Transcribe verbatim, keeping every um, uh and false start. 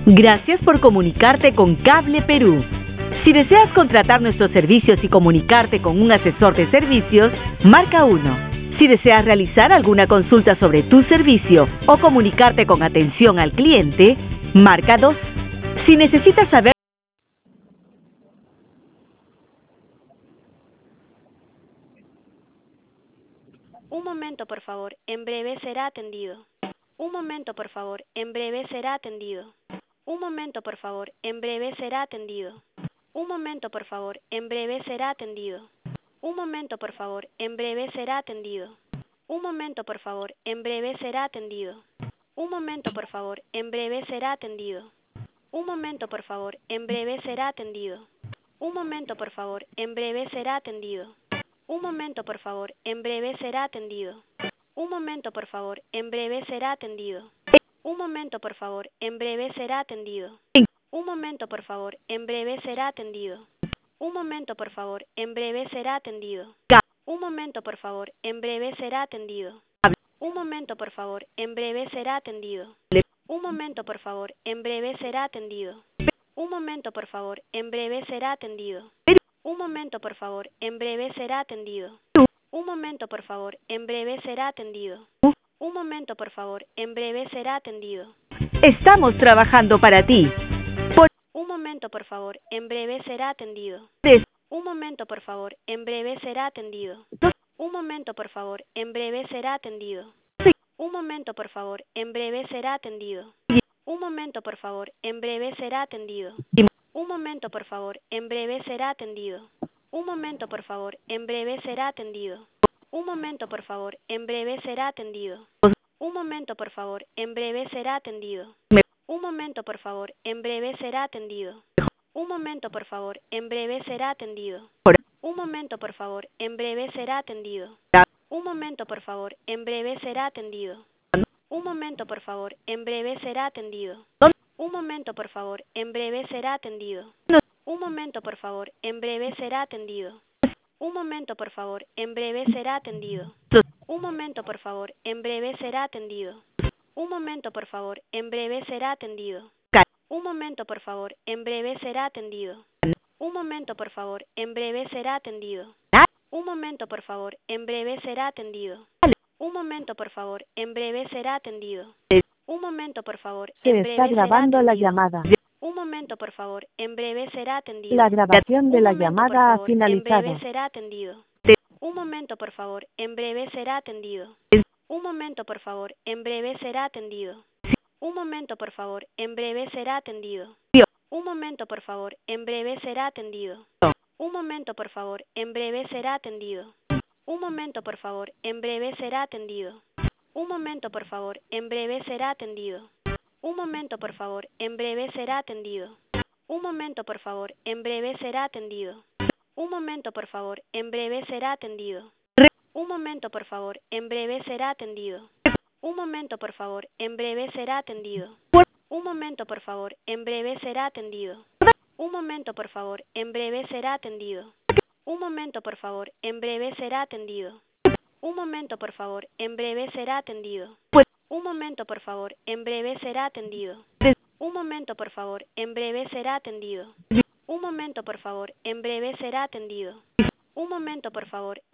Gracias por comunicarte con Cable Perú. Si deseas contratar nuestros servicios y comunicarte con un asesor de servicios, marca uno. Si deseas realizar alguna consulta sobre tu servicio o comunicarte con atención al cliente, marca dos. Si necesitas saber... Un momento, por favor. En breve será atendido. Un momento, por favor. En breve será atendido. Un momento, por favor. En breve será atendido. Un momento, por favor. En breve será atendido. Un momento, por favor. En breve será atendido. Un momento, por favor. En breve será atendido. Un momento, por favor. En breve será atendido. Un momento, por favor. En breve será atendido. Un momento, por favor. En breve será atendido. Un momento, por favor. En breve será atendido. Un momento, por favor. En breve será atendido. Un momento, por favor. En breve será atendido. Un momento, por favor. En breve será atendido. Un momento, por favor. En breve será atendido. Un momento, por favor. En breve será atendido. Un momento, por favor. En breve será atendido. Un momento, por favor. En breve será atendido. Un momento, por favor. En breve será atendido. Un momento, por favor. En breve será atendido. Un momento, por favor. En breve será atendido. Un momento, por favor. En breve será atendido. Estamos trabajando para ti. Por... Un momento, por favor. En breve será atendido. Des... Un momento, por favor. En breve será atendido. Un momento, por favor. En breve será atendido. Un momento, por favor. En breve será atendido. Un momento, por favor. En breve será atendido. Un momento, por favor. En breve será atendido. Un momento, por favor. En breve será atendido. Un momento, por favor. En breve será atendido. Un momento, por favor. En breve será atendido. Un momento, por favor. En breve será atendido. Un momento, por favor. En breve será atendido. Un momento, por favor. En breve será atendido. Un momento, por favor. En breve será atendido. Un momento, por favor. En breve será atendido. Un momento, por favor. En breve será atendido. Un momento, por favor. En breve será atendido. Un momento, por favor. En breve será atendido. Un momento, por favor. En breve será atendido. Un momento, por favor. En breve será atendido. Un momento, por favor. En breve será atendido. Un momento, por favor. En breve será atendido. Un momento, por favor. En breve será atendido. Un momento, por favor. En breve será atendido. Un momento, por favor. Se En está breve será grabando la atendido. llamada. Un momento, por favor. En breve será atendido. La grabación de Un la momento, por llamada ha favor. En breve finalizado. será atendido. Un momento, por favor. En breve será atendido. Un momento, por favor. En breve será atendido. Un momento, por favor. En breve será atendido. Un momento, por favor. En breve será atendido. Un momento, por favor. En breve será atendido. Un momento, por favor. En breve será atendido. Un momento, por favor. En breve será atendido. Un momento, por favor. En breve será atendido. Un momento, por favor. En breve será atendido. Un momento, por favor. En breve será atendido. Un momento, por favor. En breve será atendido. Un momento, por favor. En breve será atendido. Un momento, por favor. En breve será atendido. Un momento, por favor. En breve será atendido. Un momento, por favor. En breve será atendido. Un momento, por favor. En breve será atendido. Un momento, por favor. En breve será atendido. Un momento, por favor. En breve será atendido. Un momento, por favor. En breve será atendido. Un momento, por favor.